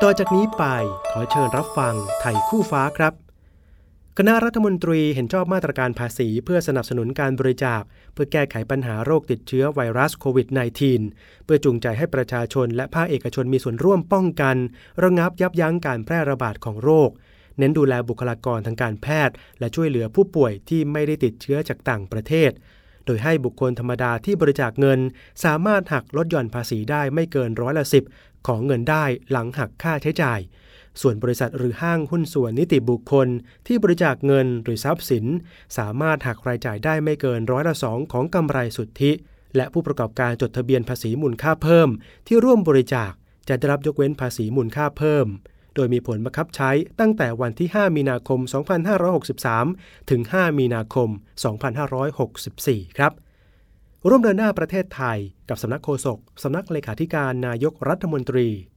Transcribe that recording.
ต่อจากนี้ไปขอเชิญรับฟังไทยคู่ฟ้าครับคณะรัฐมนตรีเห็นชอบมาตรการภาษีเพื่อสนับสนุนการบริจาคเพื่อแก้ไขปัญหาโรคติดเชื้อไวรัสโควิด -19 เพื่อจูงใจให้ประชาชนและภาคเอกชนมีส่วนร่วมป้องกันระงับยับยั้งการแพร่ระบาดของโรคเน้นดูแลบุคลากรทางการแพทย์และช่วยเหลือผู้ป่วยที่ไม่ได้ติดเชื้อจากต่างประเทศโดยให้บุคคลธรรมดาที่บริจาคเงินสามารถหักลดหย่อนภาษีได้ไม่เกิน10%ของเงินได้หลังหักค่าใช้จ่ายส่วนบริษัทหรือห้างหุ้นส่วนนิติบุคคลที่บริจาคเงินหรือทรัพย์สินสามารถหักรายจ่ายได้ไม่เกิน2%ของกำไรสุทธิและผู้ประกอบการจดทะเบียนภาษีมูลค่าเพิ่มที่ร่วมบริจาคจะได้รับยกเว้นภาษีมูลค่าเพิ่มโดยมีผลบังคับใช้ตั้งแต่วันที่5มีนาคม2563ถึง5มีนาคม2564ครับร่วมเดินหน้าประเทศไทยกับสำนักโฆษกสำนักเลขาธิการนายกรัฐมนตรี